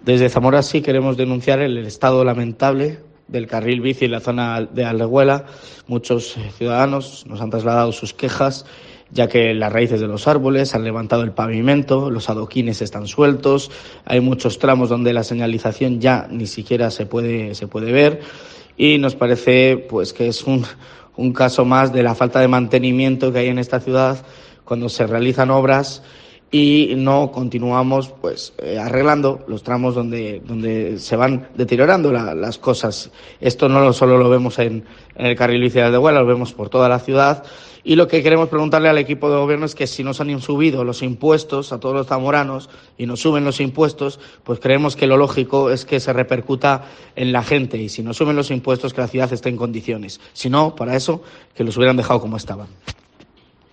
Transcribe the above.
Desde Zamora sí queremos denunciar el estado lamentable del carril bici en la zona de Aldehuela. Muchos ciudadanos nos han trasladado sus quejas, ya que las raíces de los árboles han levantado el pavimento, los adoquines están sueltos, hay muchos tramos donde la señalización ya ni siquiera se puede ver, y nos parece pues que es un caso más de la falta de mantenimiento que hay en esta ciudad cuando se realizan obras y no continuamos arreglando los tramos donde se van deteriorando las cosas. Esto no solo lo vemos en el carril bici de Aldehuela, lo vemos por toda la ciudad. Y lo que queremos preguntarle al equipo de gobierno es que si nos han subido los impuestos a todos los zamoranos y nos suben los impuestos, pues creemos que lo lógico es que se repercuta en la gente, y si nos suben los impuestos, que la ciudad esté en condiciones. Si no, para eso, que los hubieran dejado como estaban.